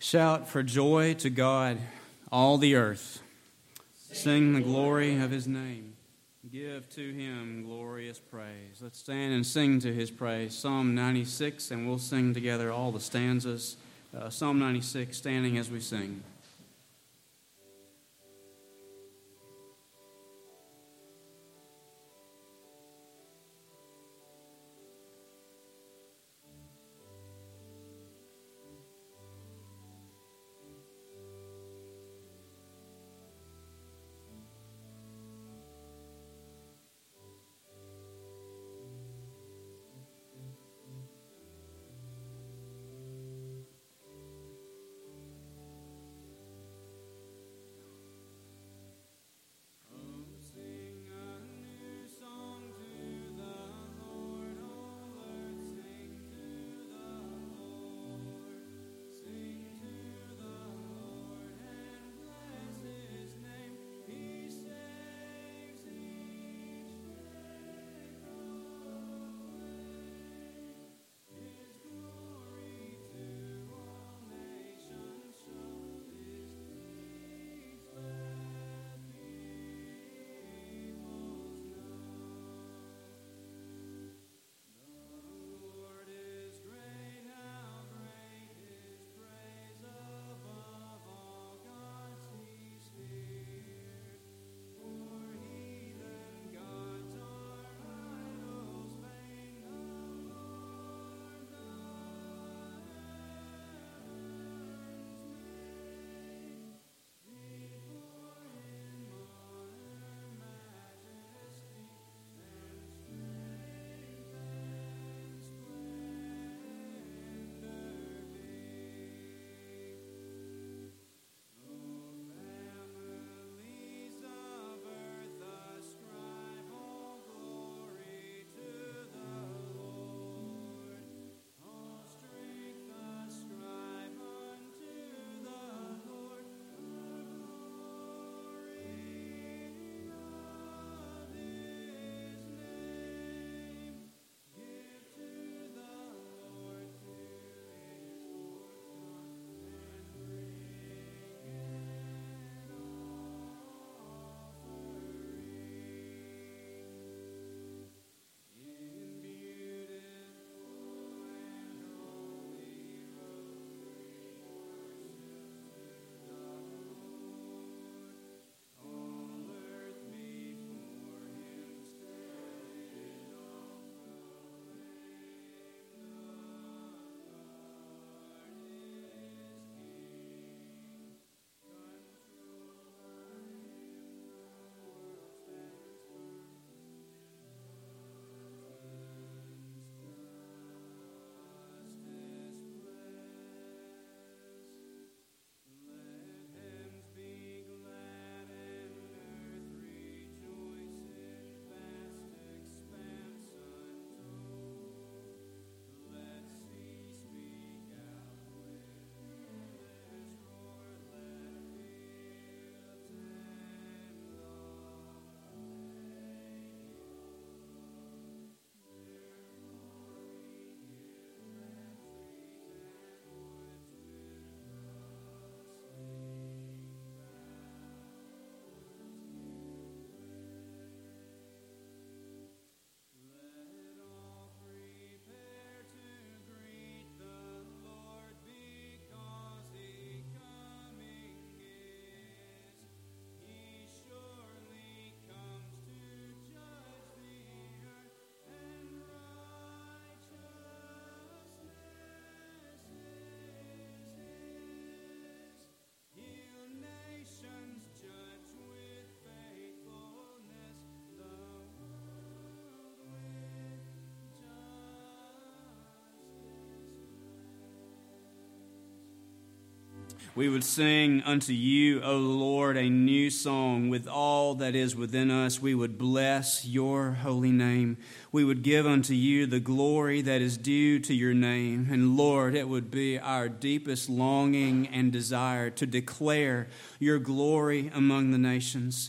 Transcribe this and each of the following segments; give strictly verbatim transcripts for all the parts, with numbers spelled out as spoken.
Shout for joy to God, all the earth. Sing the glory of his name. Give to him glorious praise. Let's stand and sing to his praise. Psalm ninety-six, and we'll sing together all the stanzas. Uh, Psalm ninety-six, standing as we sing. We would sing unto you, O Lord, a new song with all that is within us. We would bless your holy name. We would give unto you the glory that is due to your name. And Lord, it would be our deepest longing and desire to declare your glory among the nations.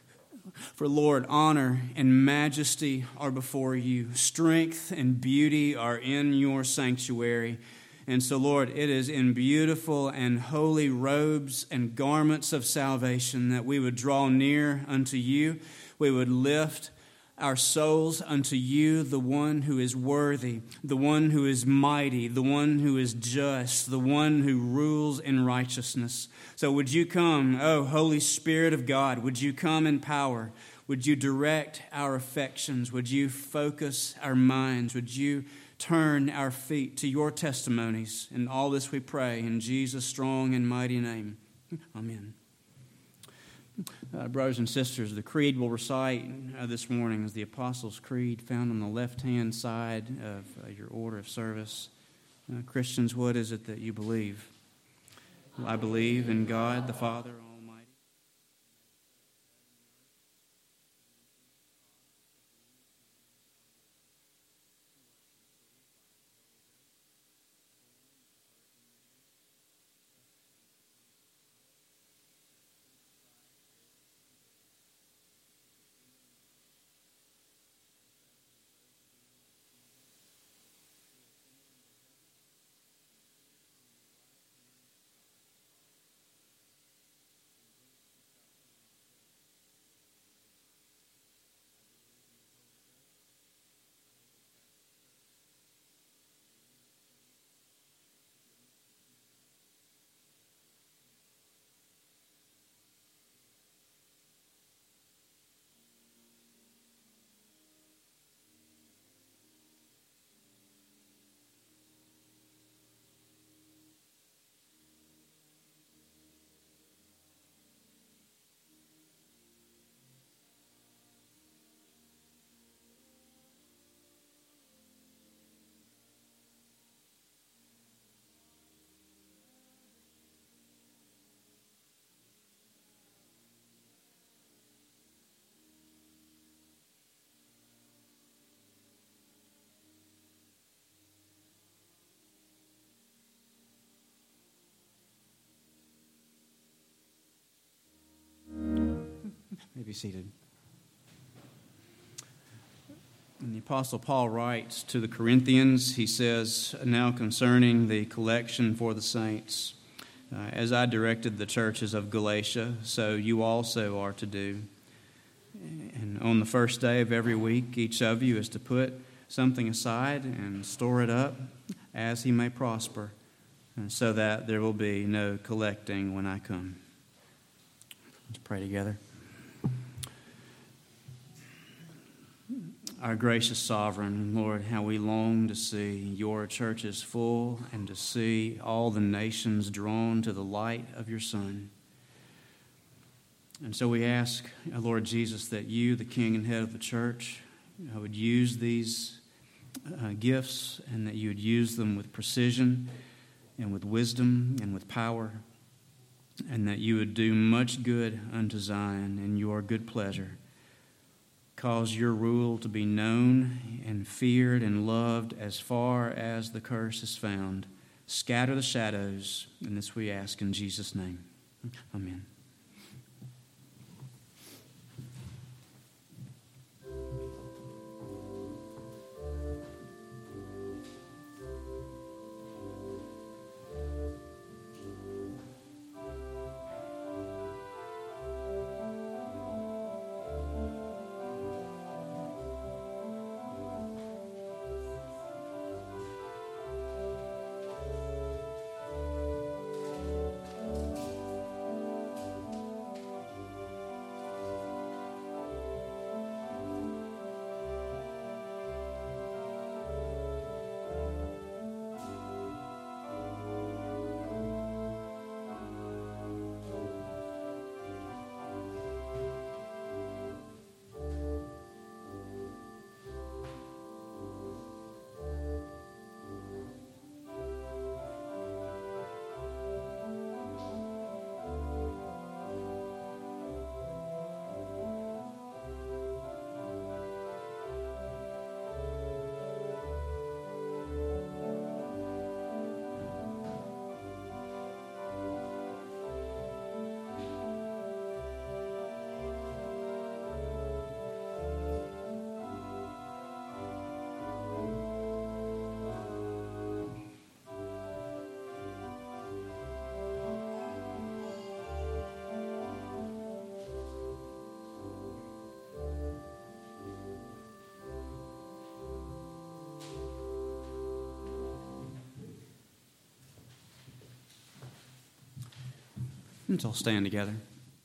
For Lord, honor and majesty are before you. Strength and beauty are in your sanctuary. And so, Lord, it is in beautiful and holy robes and garments of salvation that we would draw near unto you. We would lift our souls unto you, the one who is worthy, the one who is mighty, the one who is just, the one who rules in righteousness. So would you come, oh Holy Spirit of God, would you come in power? Would you direct our affections? Would you focus our minds? Would you turn our feet to your testimonies? And all this we pray in Jesus' strong and mighty name. Amen. Uh, brothers and sisters, the creed we'll recite uh, this morning is the Apostles' Creed found on the left-hand side of uh, your order of service. Uh, Christians, what is it that you believe? Well, I believe in God the Father Almighty. May be seated. And the Apostle Paul writes to the Corinthians, he says, now concerning the collection for the saints, uh, as I directed the churches of Galatia, so you also are to do. And on the first day of every week, each of you is to put something aside and store it up as he may prosper, and so that there will be no collecting when I come. Let's pray together. Our gracious sovereign, Lord, how we long to see your churches full and to see all the nations drawn to the light of your Son. And so we ask, Lord Jesus, that you, the King and head of the church, would use these uh, gifts and that you would use them with precision and with wisdom and with power, and that you would do much good unto Zion in your good pleasure. Cause your rule to be known and feared and loved as far as the curse is found. Scatter the shadows, and this we ask in Jesus' name. Amen. Let's stand together.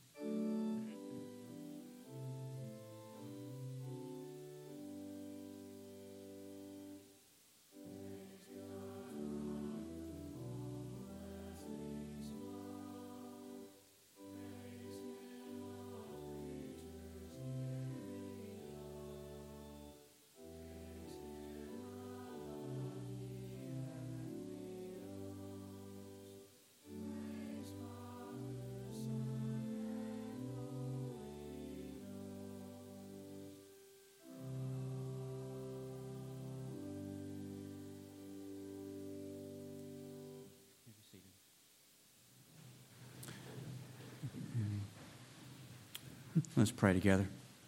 Let's pray together.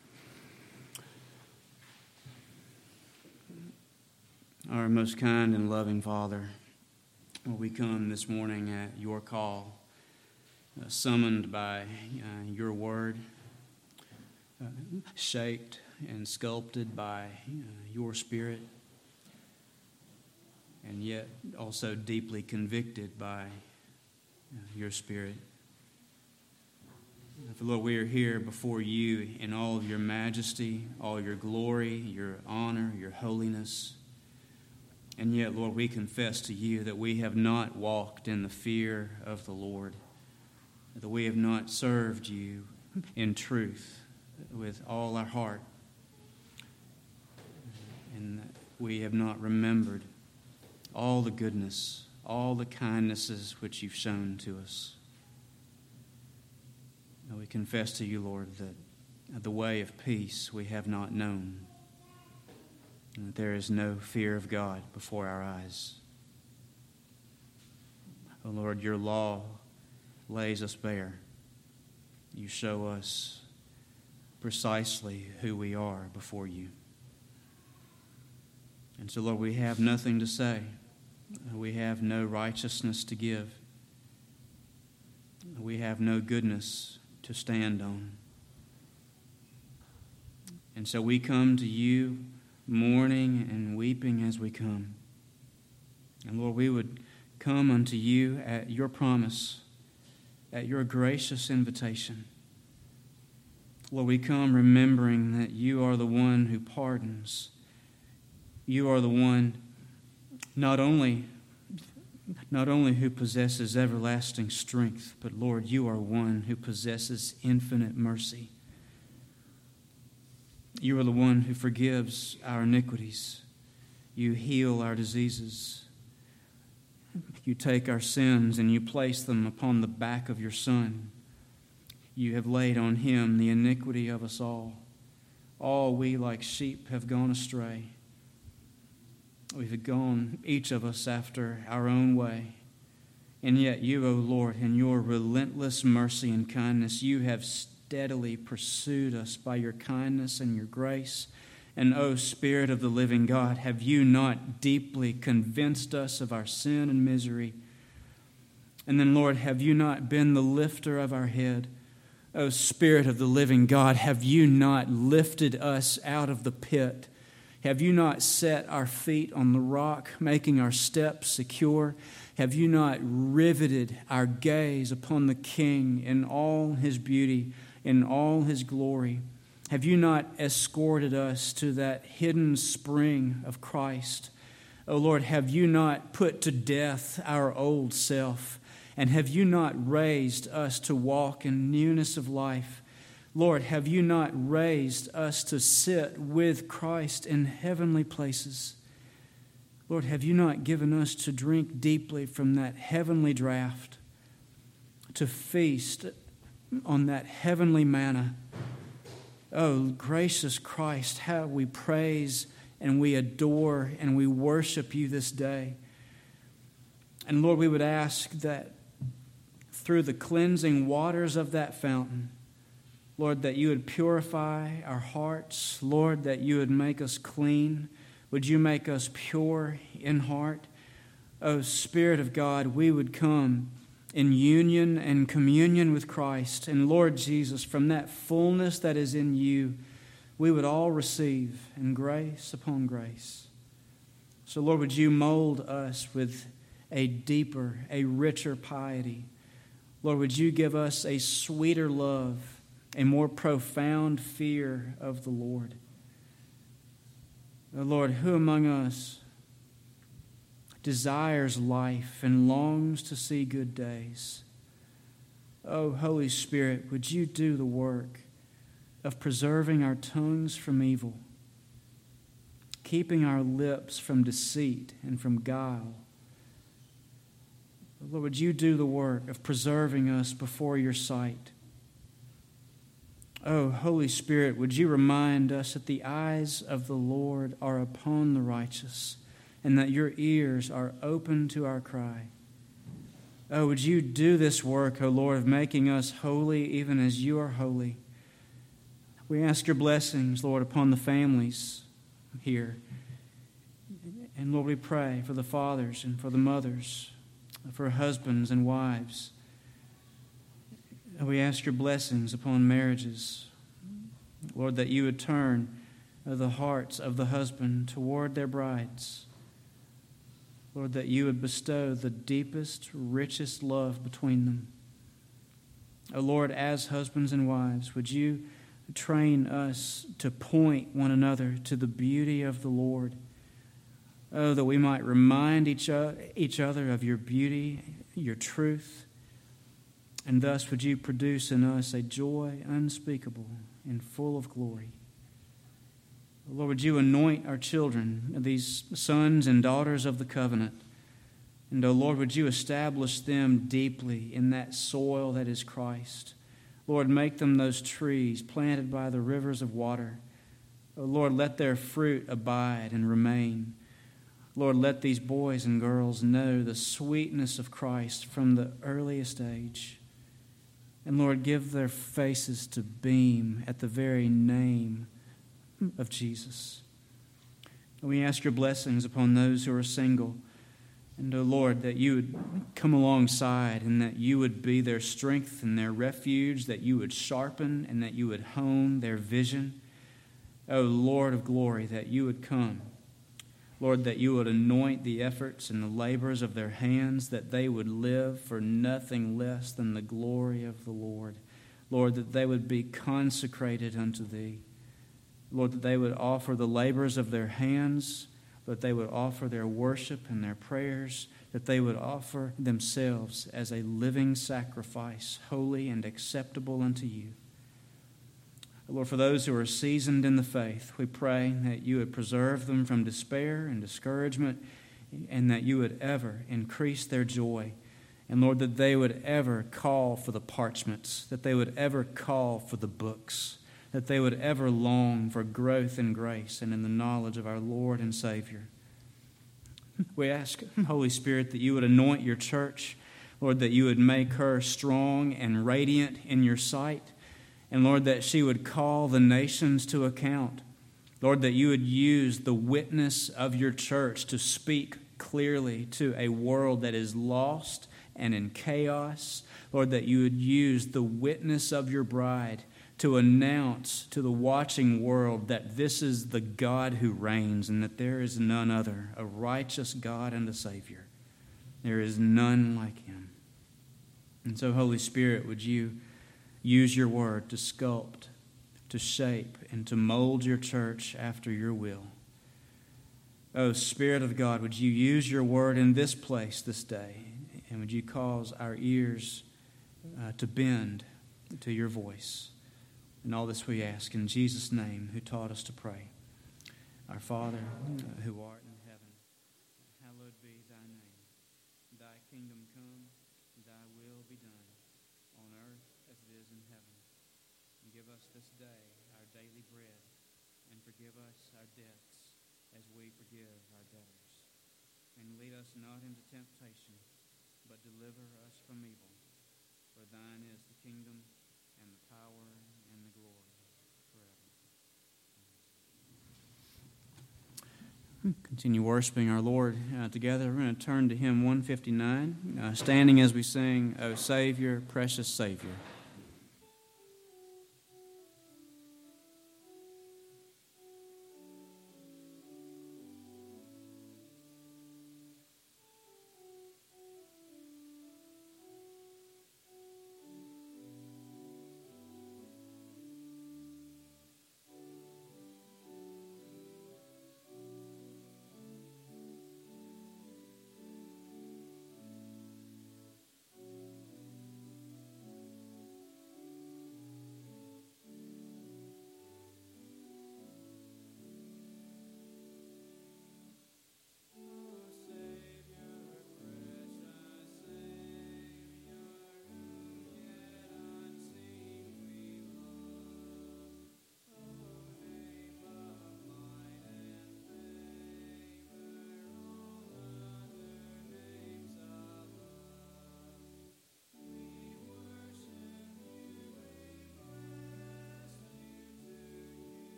Our most kind and loving Father, we come this morning at your call, uh, summoned by uh, your word, uh, shaped and sculpted by uh, your Spirit, and yet also deeply convicted by uh, your Spirit. For Lord, we are here before you in all of your majesty, all your glory, your honor, your holiness. And yet, Lord, we confess to you that we have not walked in the fear of the Lord, that we have not served you in truth with all our heart, and that we have not remembered all the goodness, all the kindnesses which you've shown to us. We confess to you, Lord, that the way of peace we have not known, and that there is no fear of God before our eyes. Oh, Lord, your law lays us bare. You show us precisely who we are before you. And so, Lord, we have nothing to say. We have no righteousness to give. We have no goodness to stand on. And so we come to you mourning and weeping as we come. And Lord, we would come unto you at your promise, at your gracious invitation. Lord, we come remembering that you are the one who pardons. You are the one not only Not only who possesses everlasting strength, but Lord, you are one who possesses infinite mercy. You are the one who forgives our iniquities. You heal our diseases. You take our sins and you place them upon the back of your Son. You have laid on him the iniquity of us all. All we like sheep have gone astray. We've gone, each of us, after our own way. And yet you, O Lord, in your relentless mercy and kindness, you have steadily pursued us by your kindness and your grace. And, O Spirit of the living God, have you not deeply convinced us of our sin and misery? And then, Lord, have you not been the lifter of our head? O Spirit of the living God, have you not lifted us out of the pit? Have you not set our feet on the rock, making our steps secure? Have you not riveted our gaze upon the King in all his beauty, in all his glory? Have you not escorted us to that hidden spring of Christ? O Lord, have you not put to death our old self? And have you not raised us to walk in newness of life? Lord, have you not raised us to sit with Christ in heavenly places? Lord, have you not given us to drink deeply from that heavenly draught, to feast on that heavenly manna? Oh, gracious Christ, how we praise and we adore and we worship you this day. And Lord, we would ask that through the cleansing waters of that fountain, Lord, that you would purify our hearts. Lord, that you would make us clean. Would you make us pure in heart? O Spirit of God, we would come in union and communion with Christ. And Lord Jesus, from that fullness that is in you, we would all receive in grace upon grace. So Lord, would you mold us with a deeper, a richer piety? Lord, would you give us a sweeter love, a more profound fear of the Lord? Oh, Lord, who among us desires life and longs to see good days? Oh, Holy Spirit, would you do the work of preserving our tongues from evil, keeping our lips from deceit and from guile? Lord, would you do the work of preserving us before your sight? Oh, Holy Spirit, would you remind us that the eyes of the Lord are upon the righteous and that your ears are open to our cry? Oh, would you do this work, O Lord, of making us holy even as you are holy? We ask your blessings, Lord, upon the families here. And Lord, we pray for the fathers and for the mothers, for husbands and wives. We ask your blessings upon marriages. Lord, that you would turn the hearts of the husband toward their brides. Lord, that you would bestow the deepest, richest love between them. O Lord, as husbands and wives, would you train us to point one another to the beauty of the Lord? Oh, that we might remind each, o- each other of your beauty, your truth, and thus would you produce in us a joy unspeakable and full of glory. Lord, would you anoint our children, these sons and daughters of the covenant, and, oh Lord, would you establish them deeply in that soil that is Christ. Lord, make them those trees planted by the rivers of water. Oh Lord, let their fruit abide and remain. Lord, let these boys and girls know the sweetness of Christ from the earliest age. And Lord, give their faces to beam at the very name of Jesus. We ask your blessings upon those who are single. And, oh Lord, that you would come alongside and that you would be their strength and their refuge, that you would sharpen and that you would hone their vision. Oh Lord of glory, that you would come. Lord, that you would anoint the efforts and the labors of their hands, that they would live for nothing less than the glory of the Lord. Lord, that they would be consecrated unto thee. Lord, that they would offer the labors of their hands, that they would offer their worship and their prayers, that they would offer themselves as a living sacrifice, holy and acceptable unto you. Lord, for those who are seasoned in the faith, we pray that you would preserve them from despair and discouragement, and that you would ever increase their joy. And Lord, that they would ever call for the parchments, that they would ever call for the books, that they would ever long for growth in grace and in the knowledge of our Lord and Savior. We ask, Holy Spirit, that you would anoint your church, Lord, that you would make her strong and radiant in your sight, and Lord, that she would call the nations to account. Lord, that you would use the witness of your church to speak clearly to a world that is lost and in chaos. Lord, that you would use the witness of your bride to announce to the watching world that this is the God who reigns and that there is none other, a righteous God and a Savior. There is none like him. And so, Holy Spirit, would you use your word to sculpt, to shape, and to mold your church after your will. Oh, Spirit of God, would you use your word in this place this day, and would you cause our ears uh, to bend to your voice. And all this we ask in Jesus' name, who taught us to pray. Our Father, uh, who art in heaven, hallowed be thy name. Thy kingdom come, thy will be done, on earth as it is in heaven. And give us this day our daily bread, and forgive us our debts as we forgive our debtors. And lead us not into temptation, but deliver us from evil. For thine is the kingdom, and the power, and the glory, forever. Continue worshiping our Lord uh, together. We're going to turn to hymn one fifty-nine, uh, standing as we sing, O Savior, Precious Savior.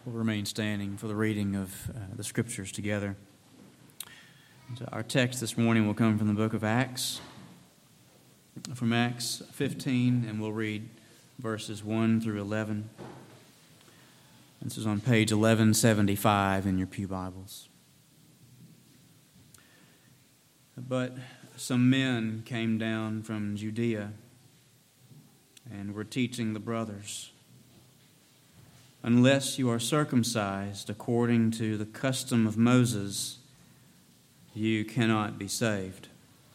We'll remain standing for the reading of uh, the Scriptures together. So our text this morning will come from the book of Acts, from Acts fifteen, and we'll read verses one through eleven. This is on page eleven seventy-five in your pew Bibles. But some men came down from Judea and were teaching the brothers, "Unless you are circumcised according to the custom of Moses, you cannot be saved."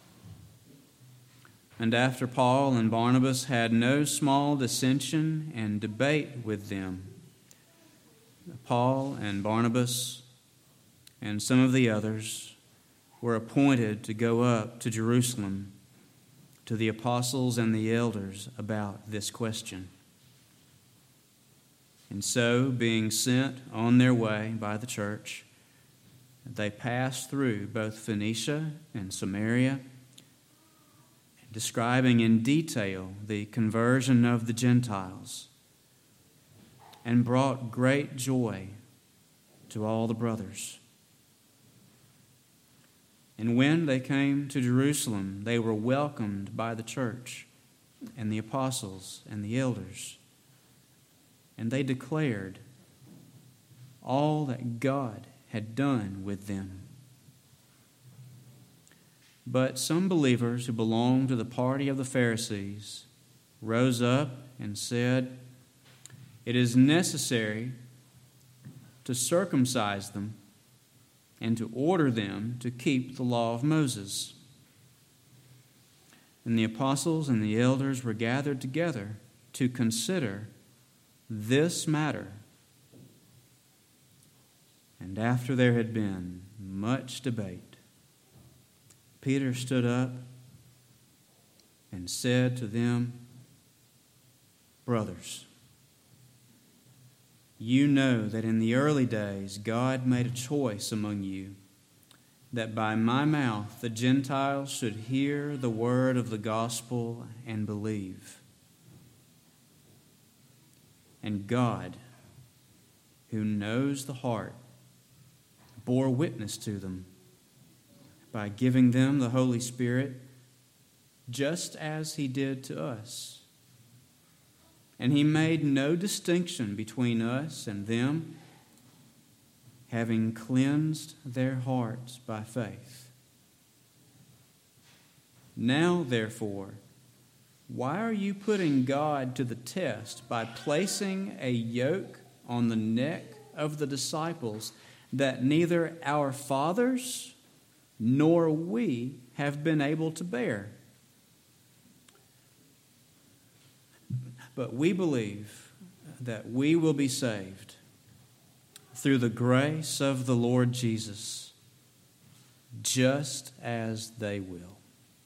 And after Paul and Barnabas had no small dissension and debate with them, Paul and Barnabas and some of the others were appointed to go up to Jerusalem to the apostles and the elders about this question. And so, being sent on their way by the church, they passed through both Phoenicia and Samaria, describing in detail the conversion of the Gentiles, and brought great joy to all the brothers. And when they came to Jerusalem, they were welcomed by the church and the apostles and the elders. And they declared all that God had done with them. But some believers who belonged to the party of the Pharisees rose up and said, "It is necessary to circumcise them and to order them to keep the law of Moses." And the apostles and the elders were gathered together to consider this matter. And after there had been much debate, Peter stood up and said to them, "Brothers, you know that in the early days God made a choice among you that by my mouth the Gentiles should hear the word of the gospel and believe. And God, who knows the heart, bore witness to them by giving them the Holy Spirit, just as He did to us. And He made no distinction between us and them, having cleansed their hearts by faith. Now, therefore, why are you putting God to the test by placing a yoke on the neck of the disciples that neither our fathers nor we have been able to bear? But we believe that we will be saved through the grace of the Lord Jesus, just as they will."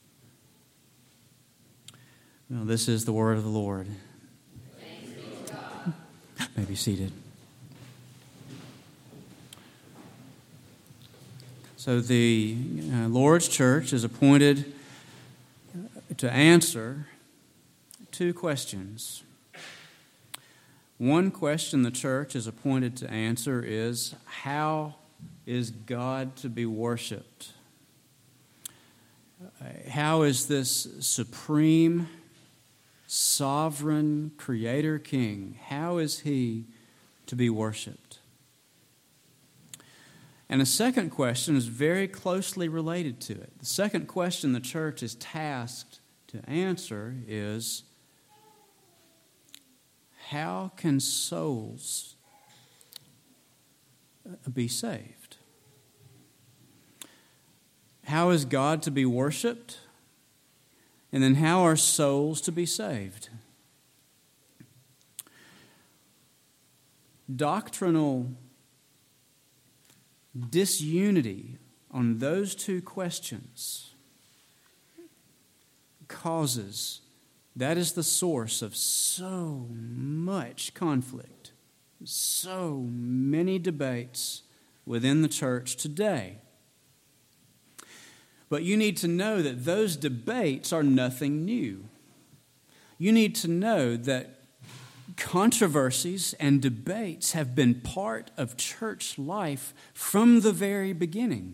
Well, this is the word of the Lord. Thanks be to God. May be seated. So the uh, Lord's church is appointed to answer two questions. One question the church is appointed to answer is, how is God to be worshiped? How is this supreme, sovereign Creator King, how is He to be worshiped? And a second question is very closely related to it. The second question the church is tasked to answer is, how can souls be saved? How is God to be worshiped? And then how are souls to be saved? Doctrinal disunity on those two questions causes, that is the source of so much conflict, so many debates within the church today. But you need to know that those debates are nothing new. You need to know that controversies and debates have been part of church life from the very beginning.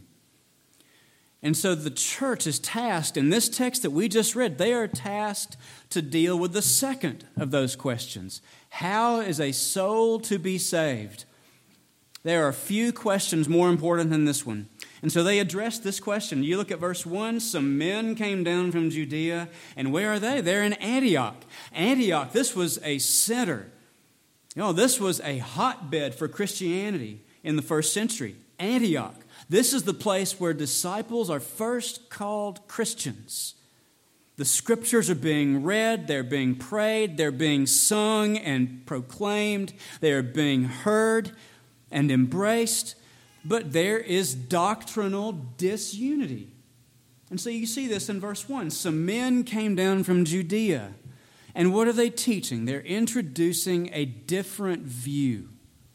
And so the church is tasked, in this text that we just read, they are tasked to deal with the second of those questions. How is a soul to be saved? There are few questions more important than this one. And so they address this question. You look at verse one, some men came down from Judea, and where are they? They're in Antioch. Antioch, this was a center. You know, this was a hotbed for Christianity in the first century. Antioch. This is the place where disciples are first called Christians. The scriptures are being read, they're being prayed, they're being sung and proclaimed, they are being heard and embraced, but there is doctrinal disunity. And so you see this in verse one. Some men came down from Judea. And what are they teaching? They're introducing a different view.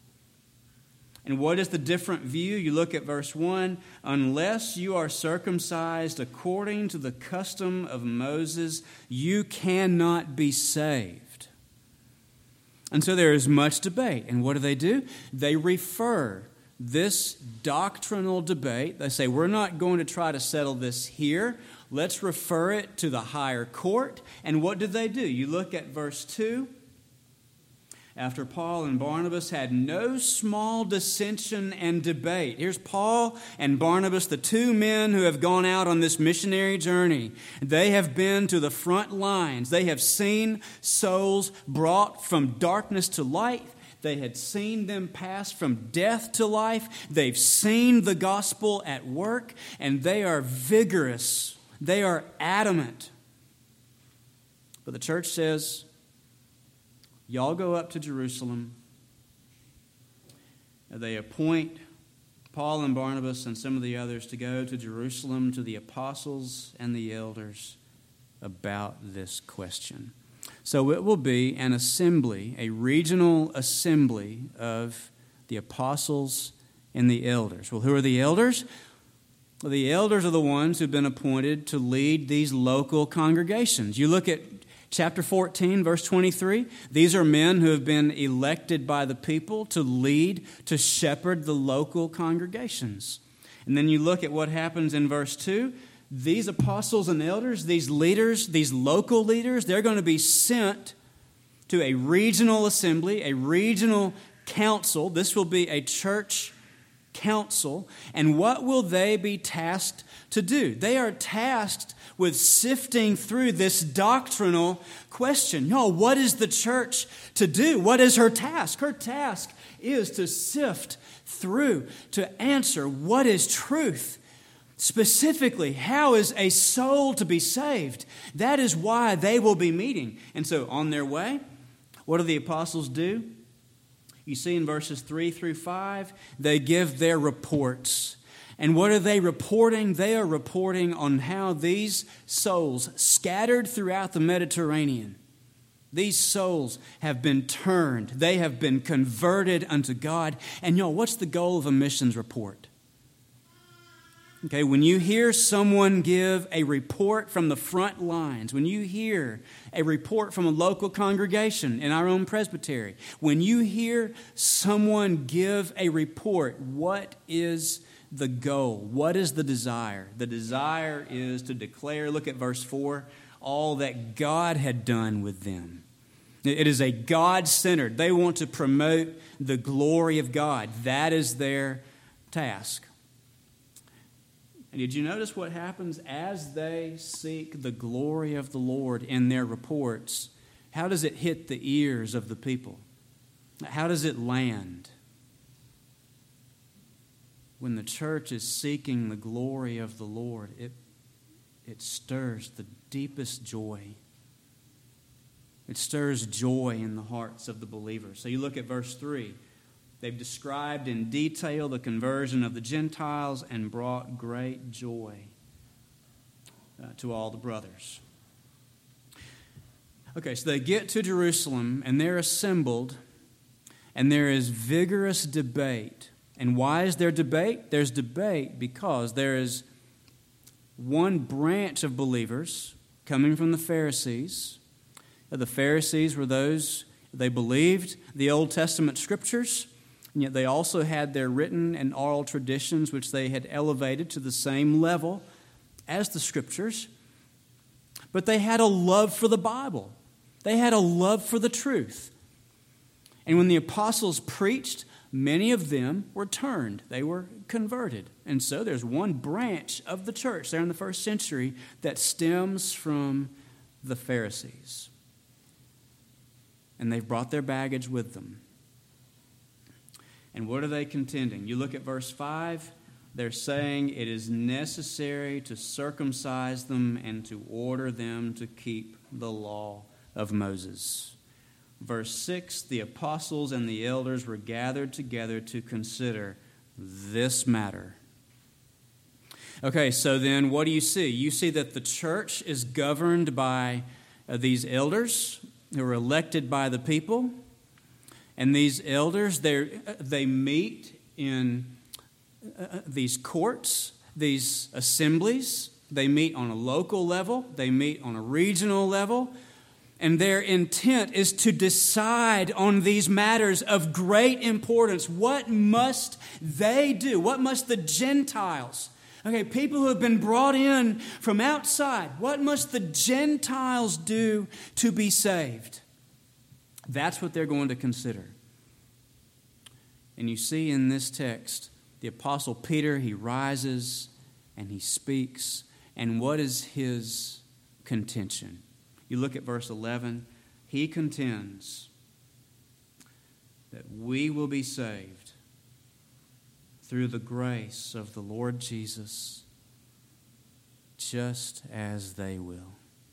And what is the different view? You look at verse one. Unless you are circumcised according to the custom of Moses, you cannot be saved. And so there is much debate. And what do they do? They refer this doctrinal debate. They say, we're not going to try to settle this here. Let's refer it to the higher court. And what did they do? You look at verse two. After Paul and Barnabas had no small dissension and debate. Here's Paul and Barnabas, the two men who have gone out on this missionary journey. They have been to the front lines. They have seen souls brought from darkness to light. They had seen them pass from death to life. They've seen the gospel at work, and they are vigorous. They are adamant. But the church says, y'all go up to Jerusalem. They appoint Paul and Barnabas and some of the others to go to Jerusalem to the apostles and the elders about this question. So it will be an assembly, a regional assembly of the apostles and the elders. Well, who are the elders? Well, the elders are the ones who've been appointed to lead these local congregations. You look at Chapter fourteen, verse twenty-three, these are men who have been elected by the people to lead, to shepherd the local congregations. And then you look at what happens in verse two. These apostles and elders, these leaders, these local leaders, they're going to be sent to a regional assembly, a regional council. This will be a church council. And what will they be tasked to do? They are tasked with sifting through this doctrinal question. No, what is the church to do? What is her task? Her task is to sift through, to answer what is truth. Specifically, how is a soul to be saved? That is why they will be meeting. And so on their way, what do the apostles do? You see in verses three through five, they give their reports. And what are they reporting? They are reporting on how these souls scattered throughout the Mediterranean, these souls have been turned. They have been converted unto God. And you know, what's the goal of a missions report? Okay, when you hear someone give a report from the front lines, when you hear a report from a local congregation in our own presbytery, when you hear someone give a report, what is the goal? What is the desire? The desire is to declare, look at verse four, all that God had done with them. It is a God-centered. They want to promote the glory of God. That is their task. And did you notice what happens as they seek the glory of the Lord in their reports? How does it hit the ears of the people? How does it land? When the church is seeking the glory of the Lord, it, it stirs the deepest joy. It stirs joy in the hearts of the believers. So you look at verse three. They've described in detail the conversion of the Gentiles and brought great joy uh, to all the brothers. Okay, so they get to Jerusalem and they're assembled and there is vigorous debate. And why is there debate? There's debate because there is one branch of believers coming from the Pharisees. The Pharisees were those They believed the Old Testament scriptures, and yet they also had their written and oral traditions, which they had elevated to the same level as the scriptures. But they had a love for the Bible. They had a love for the truth. And when the apostles preached, many of them were turned. They were converted. And so there's one branch of the church there in the first century that stems from the Pharisees. And they've brought their baggage with them. And what are they contending? You look at verse five. They're saying it is necessary to circumcise them and to order them to keep the law of Moses. Verse six, the apostles and the elders were gathered together to consider this matter. Okay, so then what do you see? You see that the church is governed by uh, these elders who are elected by the people. And these elders, they they meet in uh, these courts, these assemblies. They meet on a local level. They meet on a regional level. And their intent is to decide on these matters of great importance. What must they do? What must the Gentiles, okay, people who have been brought in from outside, what must the Gentiles do to be saved? That's what they're going to consider. And you see in this text, the Apostle Peter, he rises and he speaks. And what is his contention? You look at verse eleven. He contends that we will be saved through the grace of the Lord Jesus, just as they will.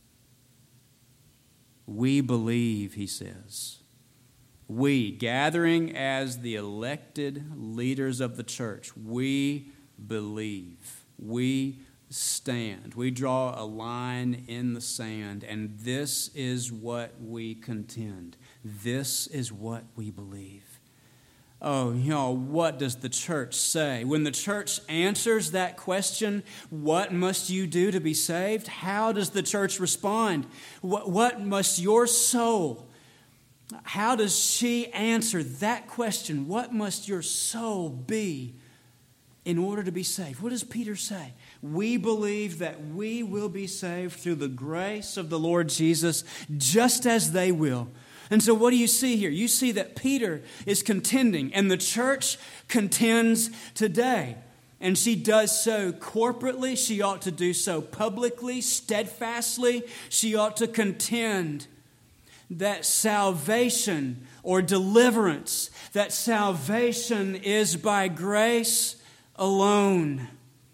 We believe, he says. We, gathering as the elected leaders of the church, we believe. We stand. We draw a line in the sand, and this is what we contend. This is what we believe. Oh, you know, what does the church say? When the church answers that question, what must you do to be saved? How does the church respond? What, what must your soul, how does she answer that question? What must your soul be in order to be saved? What does Peter say? We believe that we will be saved through the grace of the Lord Jesus, just as they will. And so what do you see here? You see that Peter is contending, and the church contends today. And she does so corporately. She ought to do so publicly, steadfastly. She ought to contend that salvation or deliverance, that salvation is by grace alone.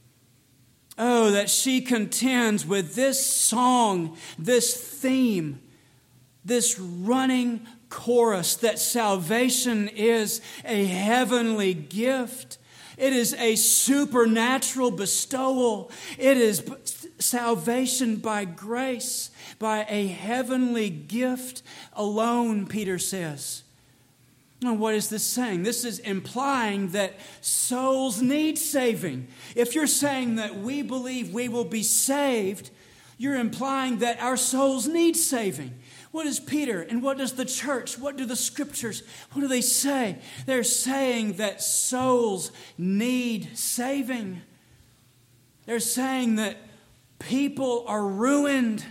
Oh, that she contends with this song, this theme, this running chorus, that salvation is a heavenly gift. It is a supernatural bestowal. It is salvation by grace, by a heavenly gift alone, Peter says. Now, what is this saying? This is implying that souls need saving. If you're saying that we believe we will be saved, you're implying that our souls need saving. What is Peter and what does the church, what do the scriptures, what do they say? They're saying that souls need saving. They're saying that people are ruined.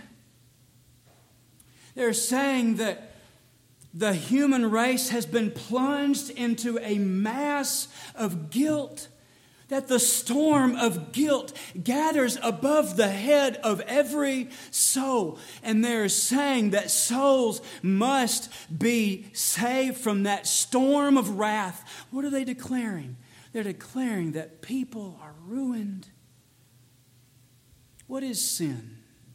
They're saying that the human race has been plunged into a mass of guilt, that the storm of guilt gathers above the head of every soul. And they're saying that souls must be saved from that storm of wrath. What are they declaring? They're declaring that people are ruined. What is sin?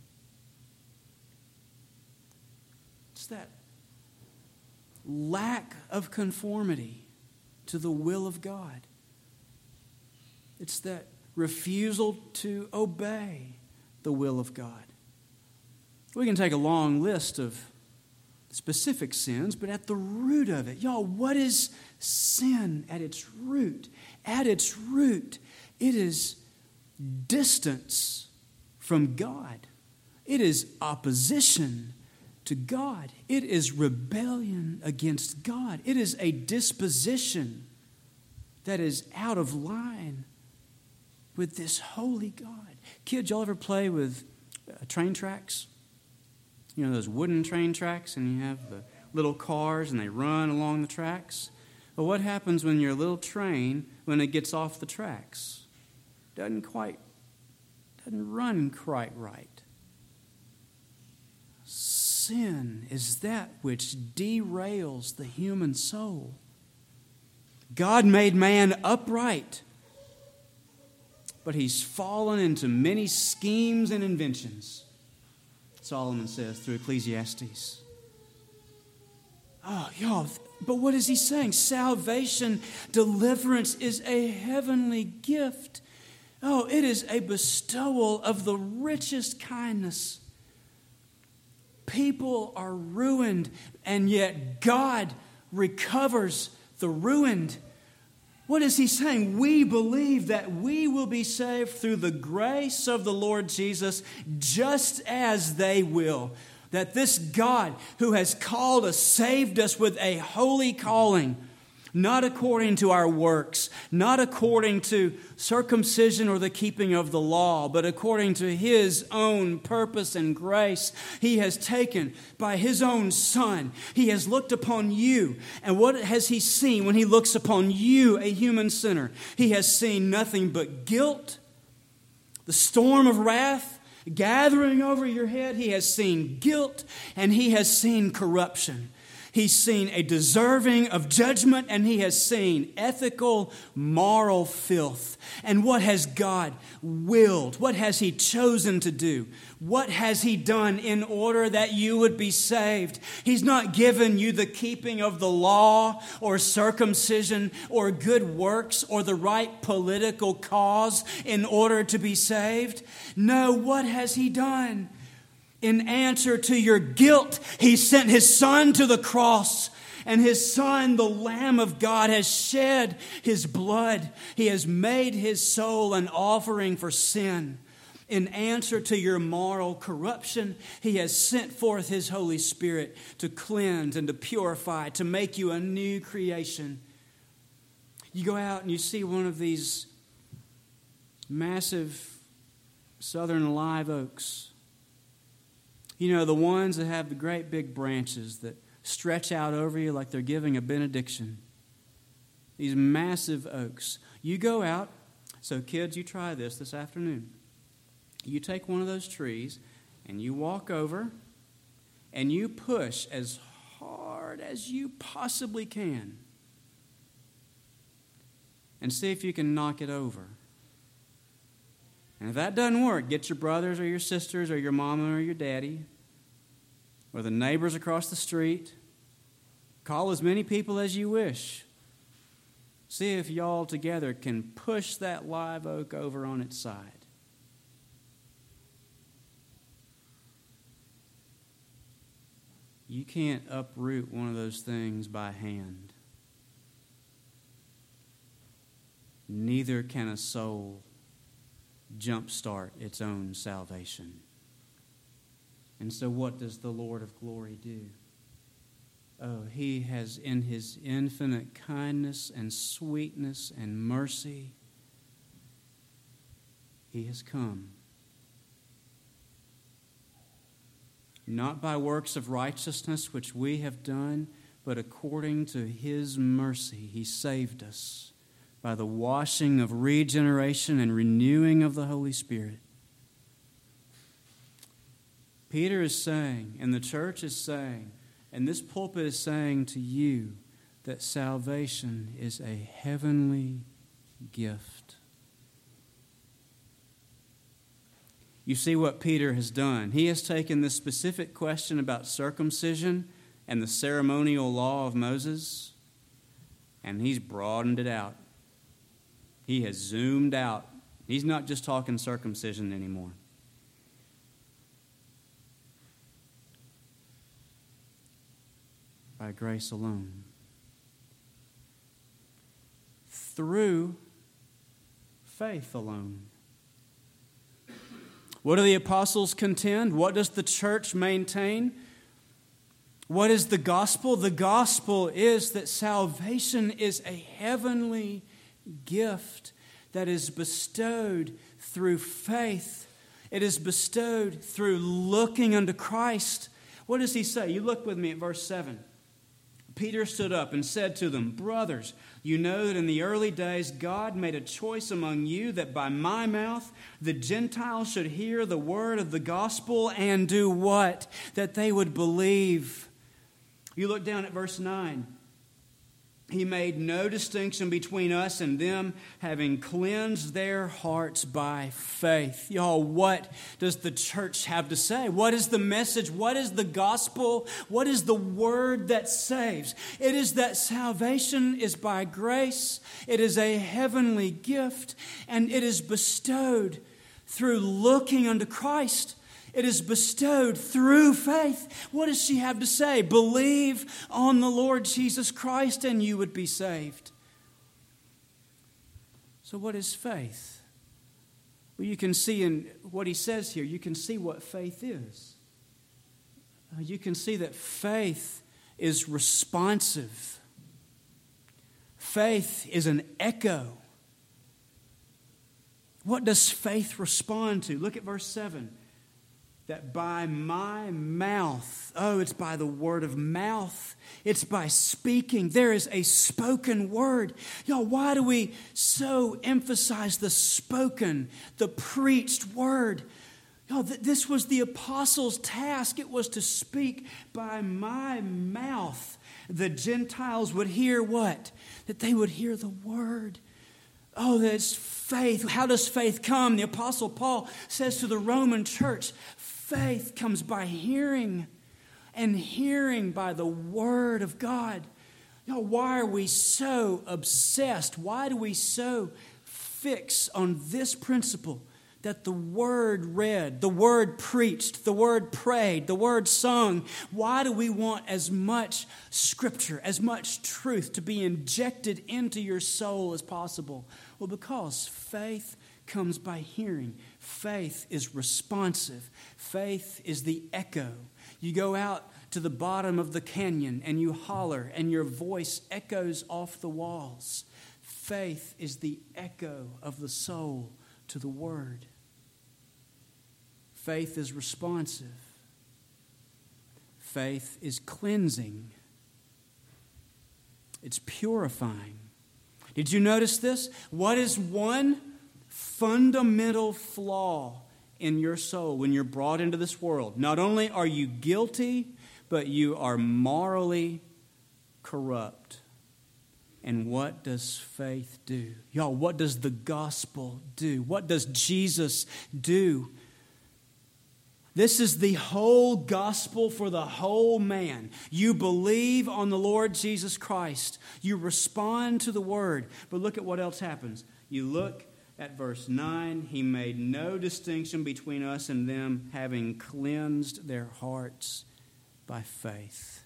It's that lack of conformity to the will of God. It's that refusal to obey the will of God. We can take a long list of specific sins, but at the root of it, y'all, what is sin at its root? At its root, it is distance from God. It is opposition to God. It is rebellion against God. It is a disposition that is out of line with this holy God. Kids, y'all ever play with uh, train tracks? You know, those wooden train tracks, and you have the little cars, and they run along the tracks? But what happens when your little train, when it gets off the tracks? Doesn't quite, doesn't run quite right. Sin is that which derails the human soul. God made man upright, but he's fallen into many schemes and inventions, Solomon says through Ecclesiastes. Oh, y'all, but what is he saying? Salvation, deliverance is a heavenly gift. Oh, it is a bestowal of the richest kindness. People are ruined, and yet God recovers the ruined. What is he saying? We believe that we will be saved through the grace of the Lord Jesus, just as they will. That this God who has called us, saved us with a holy calling, not according to our works, not according to circumcision or the keeping of the law, but according to his own purpose and grace. He has taken by his own Son. He has looked upon you. And what has he seen when he looks upon you, a human sinner? He has seen nothing but guilt, the storm of wrath gathering over your head. He has seen guilt, and he has seen corruption. He's seen a deserving of judgment, and he has seen ethical, moral filth. And what has God willed? What has he chosen to do? What has he done in order that you would be saved? He's not given you the keeping of the law or circumcision or good works or the right political cause in order to be saved. No, what has he done? In answer to your guilt, he sent his Son to the cross. And his Son, the Lamb of God, has shed his blood. He has made his soul an offering for sin. In answer to your moral corruption, he has sent forth his Holy Spirit to cleanse and to purify, to make you a new creation. You go out and you see one of these massive southern live oaks. You know, the ones that have the great big branches that stretch out over you like they're giving a benediction. These massive oaks. You go out. So kids, you try this this afternoon. You take one of those trees and you walk over and you push as hard as you possibly can and see if you can knock it over. And if that doesn't work, get your brothers or your sisters or your mama or your daddy or the neighbors across the street. Call as many people as you wish. See if y'all together can push that live oak over on its side. You can't uproot one of those things by hand. Neither can a soul jumpstart its own salvation. And so what does the Lord of glory do? Oh, he has, in his infinite kindness and sweetness and mercy, he has come. Not by works of righteousness which we have done, but according to his mercy, he saved us by the washing of regeneration and renewing of the Holy Spirit. Peter is saying, and the church is saying, and this pulpit is saying to you that salvation is a heavenly gift. You see what Peter has done. He has taken this specific question about circumcision and the ceremonial law of Moses, and he's broadened it out. He has zoomed out. He's not just talking circumcision anymore. By grace alone. Through faith alone. What do the apostles contend? What does the church maintain? What is the gospel? The gospel is that salvation is a heavenly gift that is bestowed through faith. It is bestowed through looking unto Christ. What does he say? You look with me at verse seven. Peter stood up and said to them, "Brothers, you know that in the early days God made a choice among you that by my mouth the Gentiles should hear the word of the gospel and do what? That they would believe." You look down at verse nine. He made no distinction between us and them, having cleansed their hearts by faith. Y'all, what does the church have to say? What is the message? What is the gospel? What is the word that saves? It is that salvation is by grace. It is a heavenly gift, and it is bestowed through looking unto Christ. It is bestowed through faith. What does she have to say? Believe on the Lord Jesus Christ and you would be saved. So what is faith? Well, you can see in what he says here, you can see what faith is. You can see that faith is responsive. Faith is an echo. What does faith respond to? Look at verse seven. That by my mouth, oh, it's by the word of mouth. It's by speaking. There is a spoken word. Y'all, why do we so emphasize the spoken, the preached word? Y'all, th- this was the apostles' task. It was to speak by my mouth. The Gentiles would hear what? That they would hear the word. Oh, that's faith. How does faith come? The Apostle Paul says to the Roman church, faith comes by hearing, and hearing by the word of God. You know, why are we so obsessed? Why do we so fix on this principle that the word read, the word preached, the word prayed, the word sung? Why do we want as much scripture, as much truth to be injected into your soul as possible? Well, because faith comes by hearing. Faith is responsive. Faith is the echo. You go out to the bottom of the canyon and you holler and your voice echoes off the walls. Faith is the echo of the soul to the word. Faith is responsive. Faith is cleansing. It's purifying. Did you notice this? What is one fundamental flaw in your soul when you're brought into this world? Not only are you guilty, but you are morally corrupt. And what does faith do? Y'all, what does the gospel do? What does Jesus do? This is the whole gospel for the whole man. You believe on the Lord Jesus Christ. You respond to the word. But look at what else happens. You look at verse nine. He made no distinction between us and them, having cleansed their hearts by faith.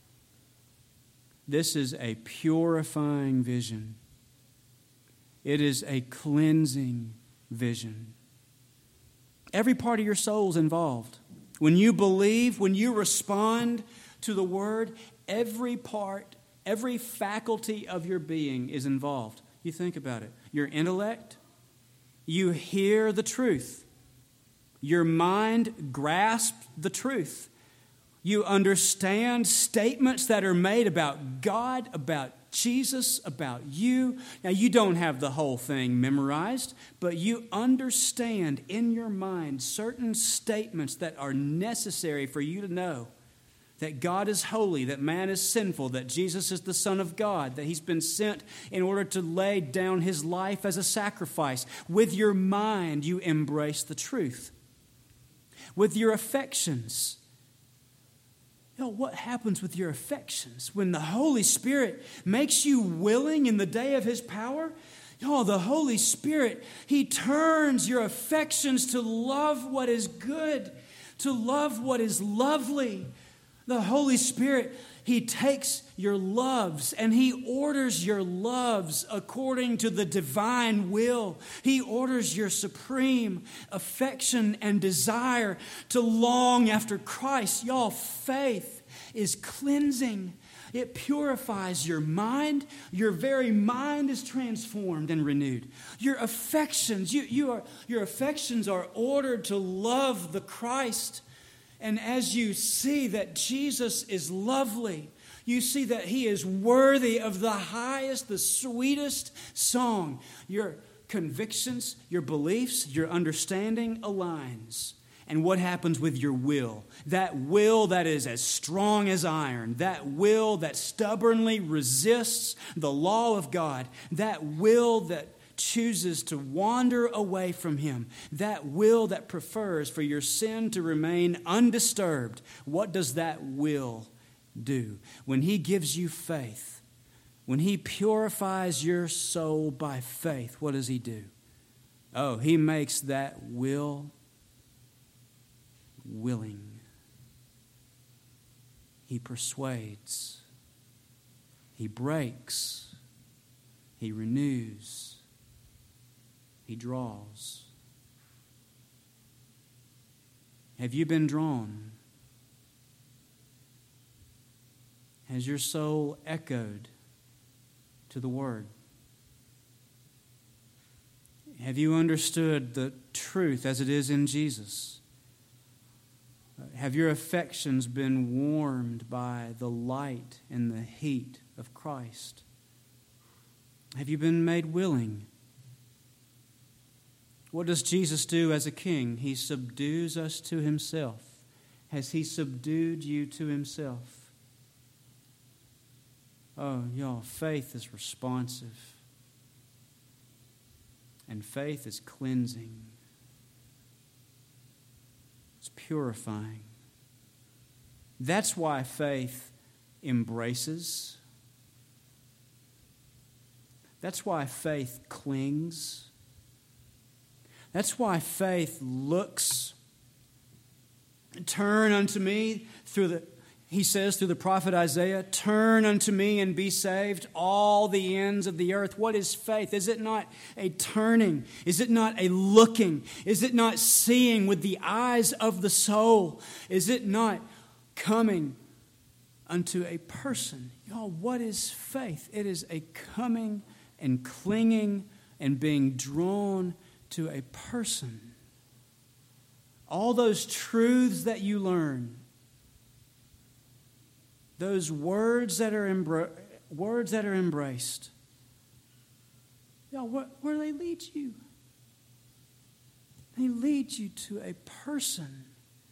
This is a purifying vision. It is a cleansing vision. Every part of your soul is involved. When you believe, when you respond to the word, every part, every faculty of your being is involved. You think about it. Your intellect, you hear the truth. Your mind grasps the truth. You understand statements that are made about God, about Jesus, about you. Now, you don't have the whole thing memorized, but you understand in your mind certain statements that are necessary for you to know that God is holy, that man is sinful, that Jesus is the Son of God, that he's been sent in order to lay down his life as a sacrifice. With your mind, you embrace the truth. With your affections, you know, what happens with your affections when the Holy Spirit makes you willing in the day of his power? You know, the Holy Spirit, he turns your affections to love what is good, to love what is lovely. The Holy Spirit, he takes your loves and he orders your loves according to the divine will. He orders your supreme affection and desire to long after Christ. Y'all, faith is cleansing. It purifies your mind. Your very mind is transformed and renewed. Your affections, you, you are, your affections are ordered to love the Christ. And as you see that Jesus is lovely, you see that He is worthy of the highest, the sweetest song. Your convictions, your beliefs, your understanding aligns. And what happens with your will? That will that is as strong as iron, that will that stubbornly resists the law of God, that will that chooses to wander away from Him, that will that prefers for your sin to remain undisturbed. What does that will do? When He gives you faith, when He purifies your soul by faith, what does He do? Oh, He makes that will willing. He persuades. He breaks. He renews. He draws. Have you been drawn? Has your soul echoed to the Word? Have you understood the truth as it is in Jesus? Have your affections been warmed by the light and the heat of Christ? Have you been made willing? What does Jesus do as a king? He subdues us to Himself. Has He subdued you to Himself? Oh, y'all, faith is responsive. And faith is cleansing. It's purifying. That's why faith embraces. That's why faith clings. That's why faith looks. Turn unto me through the, he says through the prophet Isaiah, turn unto me and be saved, all the ends of the earth. What is faith? Is it not a turning? Is it not a looking? Is it not seeing with the eyes of the soul? Is it not coming unto a person? Y'all, what is faith? It is a coming and clinging and being drawn to a person. All those truths that you learn, those words that are embra- words that are embraced, y'all, where, where do they lead you? They lead you to a person.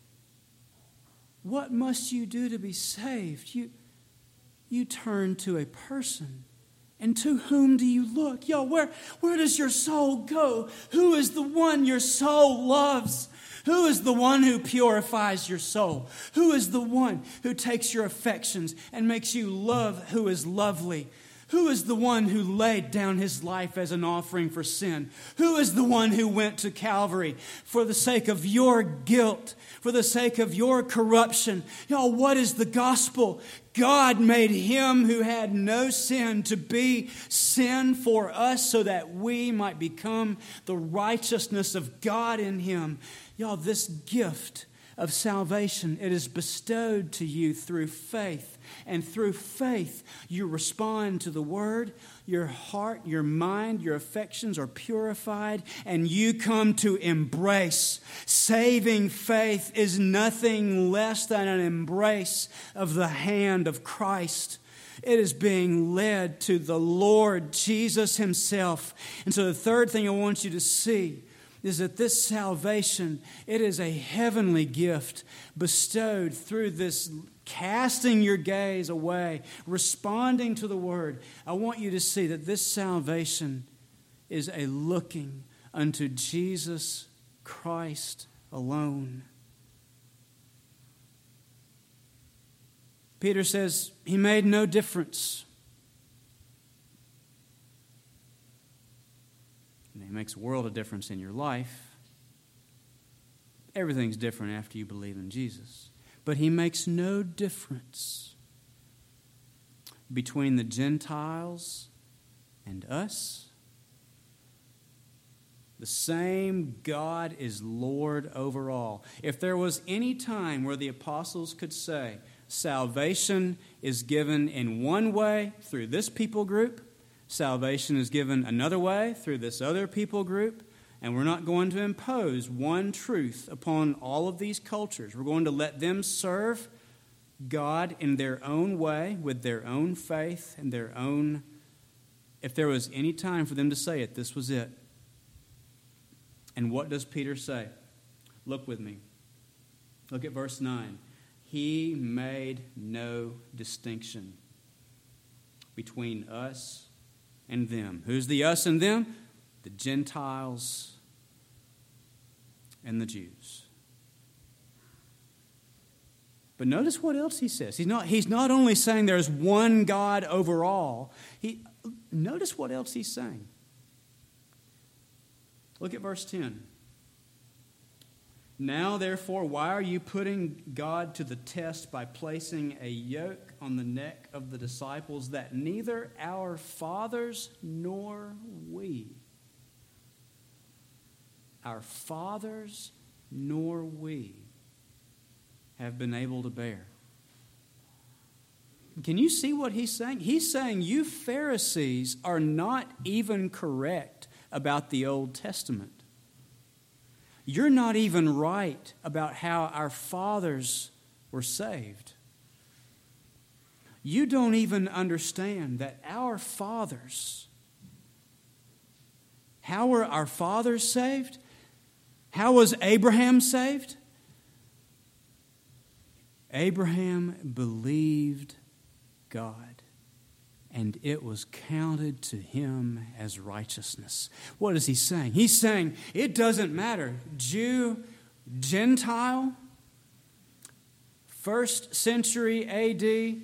What must you do to be saved? You, you turn to a person. And to whom do you look? Yo, where, where does your soul go? Who is the one your soul loves? Who is the one who purifies your soul? Who is the one who takes your affections and makes you love who is lovely? Who is the one who laid down His life as an offering for sin? Who is the one who went to Calvary for the sake of your guilt, for the sake of your corruption? Y'all, what is the gospel? God made Him who had no sin to be sin for us so that we might become the righteousness of God in Him. Y'all, this gift of salvation, it is bestowed to you through faith. And through faith, you respond to the Word. Your heart, your mind, your affections are purified, and you come to embrace. Saving faith is nothing less than an embrace of the hand of Christ. It is being led to the Lord Jesus Himself. And so the third thing I want you to see is that this salvation, it is a heavenly gift bestowed through this casting your gaze away, responding to the Word. I want you to see that this salvation is a looking unto Jesus Christ alone. Peter says He made no difference. And He makes a world of difference in your life. Everything's different after you believe in Jesus. But He makes no difference between the Gentiles and us. The same God is Lord over all. If there was any time where the apostles could say, salvation is given in one way through this people group. Salvation is given another way through this other people group. And we're not going to impose one truth upon all of these cultures. We're going to let them serve God in their own way, with their own faith and their own... If there was any time for them to say it, this was it. And what does Peter say? Look with me. Look at verse nine. He made no distinction between us and them. Who's the us and them? The Gentiles and the Jews. But notice what else he says. He's not, he's not only saying there's one God over all. He, notice what else he's saying. Look at verse ten. Now, therefore, why are you putting God to the test by placing a yoke on the neck of the disciples that neither our fathers nor we Our fathers nor we have been able to bear? Can you see what he's saying? He's saying you Pharisees are not even correct about the Old Testament. You're not even right about how our fathers were saved. You don't even understand that our fathers, how were our fathers saved? How was Abraham saved? Abraham believed God, and it was counted to him as righteousness. What is he saying? He's saying it doesn't matter. Jew, Gentile, first century A D,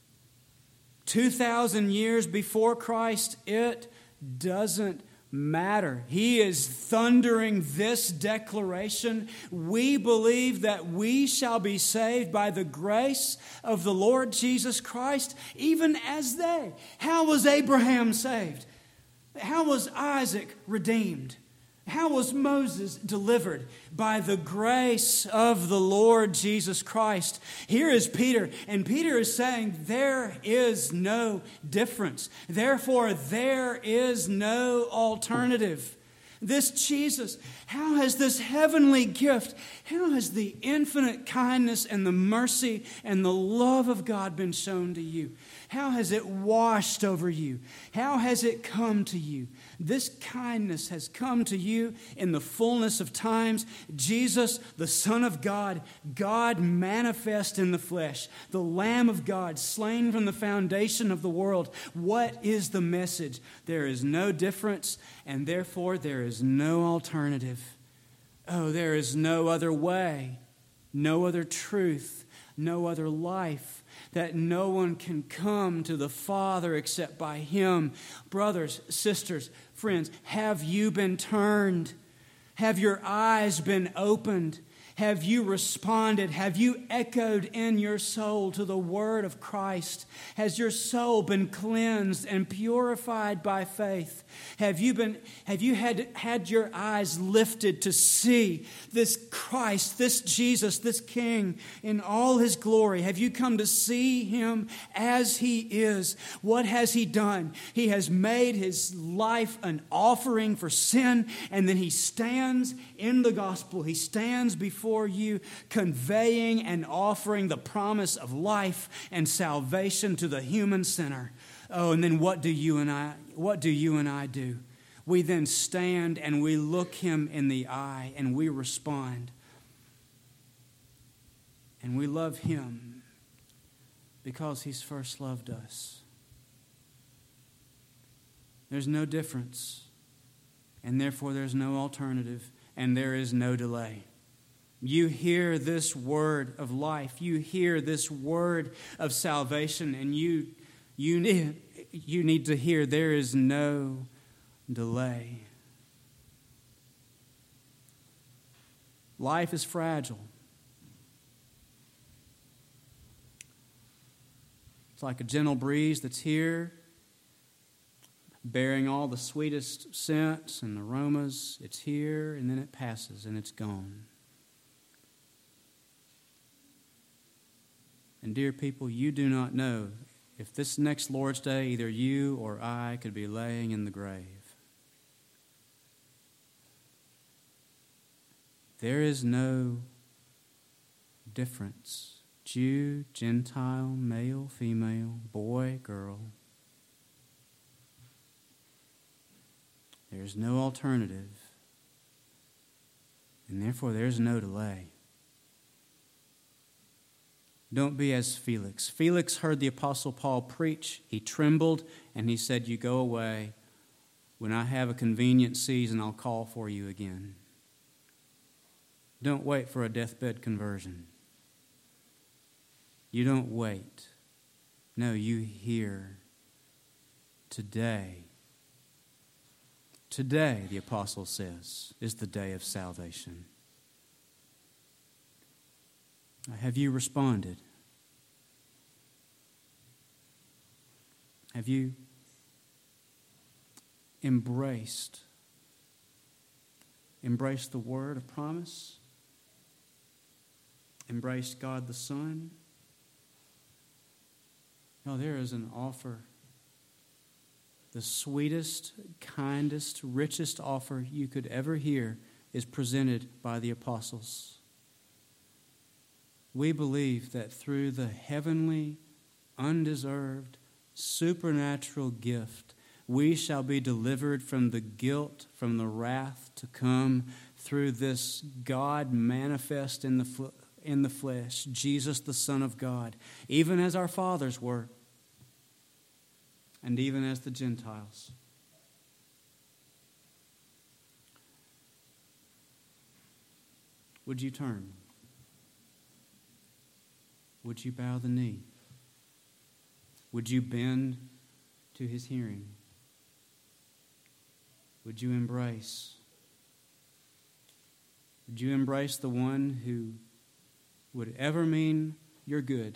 two thousand years before Christ, it doesn't matter. He is thundering this declaration. We believe that we shall be saved by the grace of the Lord Jesus Christ, even as they. How was Abraham saved? How was Isaac redeemed? How was Moses delivered? By the grace of the Lord Jesus Christ. Here is Peter, and Peter is saying there is no difference. Therefore, there is no alternative. This Jesus, how has this heavenly gift, how has the infinite kindness and the mercy and the love of God been shown to you? How has it washed over you? How has it come to you? This kindness has come to you in the fullness of times. Jesus, the Son of God, God manifest in the flesh, the Lamb of God, slain from the foundation of the world. What is the message? There is no difference, and therefore there is no alternative. Oh, there is no other way, no other truth, no other life, that no one can come to the Father except by Him. Brothers, sisters, friends, have you been turned? Have your eyes been opened? Have you responded? Have you echoed in your soul to the word of Christ? Has your soul been cleansed and purified by faith? Have you been, have you had, had your eyes lifted to see this Christ, this Jesus, this King in all His glory? Have you come to see Him as He is? What has He done? He has made His life an offering for sin, and then He stands in the gospel. He stands before for you, conveying and offering the promise of life and salvation to the human sinner. Oh, and then what do you and I, what do you and I do? We then stand and we look Him in the eye and we respond. And we love Him because He's first loved us. There's no difference, and therefore there's no alternative, and there is no delay. You hear this word of life. You hear this word of salvation, and you, you, need, you need to hear there is no delay. Life is fragile. It's like a gentle breeze that's here, bearing all the sweetest scents and aromas. It's here, and then it passes, and it's gone. And dear people, you do not know if this next Lord's Day either you or I could be laying in the grave. There is no difference. Jew, Gentile, male, female, boy, girl. There's no alternative. And therefore there's no delay. Don't be as Felix. Felix heard the Apostle Paul preach. He trembled and he said, "You go away. When I have a convenient season, I'll call for you again." Don't wait for a deathbed conversion. You don't wait. No, you hear. Today, today, the apostle says, is the day of salvation. Have you responded? Have you embraced, embraced the word of promise? Embraced God the Son? No, there is an offer. The sweetest, kindest, richest offer you could ever hear is presented by the apostles. We believe that through the heavenly, undeserved, supernatural gift, we shall be delivered from the guilt, from the wrath to come through this God manifest in the flesh. in the flesh, Jesus the Son of God, even as our fathers were, and even as the Gentiles. Would you turn? Would you bow the knee? Would you bend to his hearing? Would you embrace? Would you embrace the one who would ever mean your good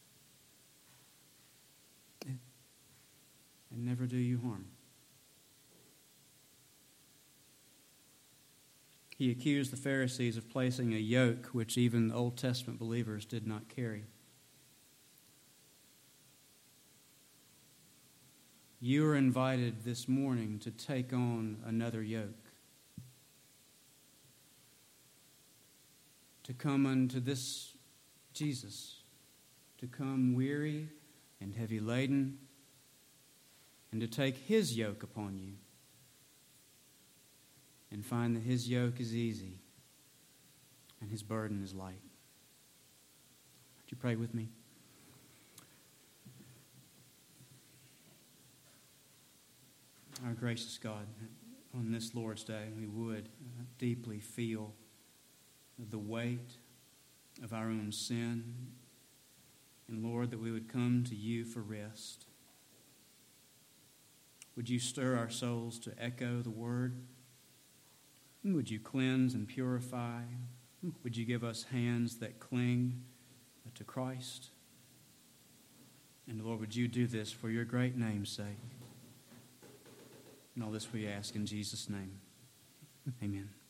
and never do you harm? He accused the Pharisees of placing a yoke which even Old Testament believers did not carry. You are invited this morning to take on another yoke. To come unto this Jesus, to come weary and heavy laden, and to take his yoke upon you, and find that his yoke is easy and his burden is light. Would you pray with me? Our gracious God, on this Lord's Day, we would deeply feel the weight of our own sin, and Lord, that we would come to you for rest. Would you stir our souls to echo the word? Would you cleanse and purify? Would you give us hands that cling to Christ? And Lord, would you do this for your great name's sake? And all this we ask in Jesus' name. Amen.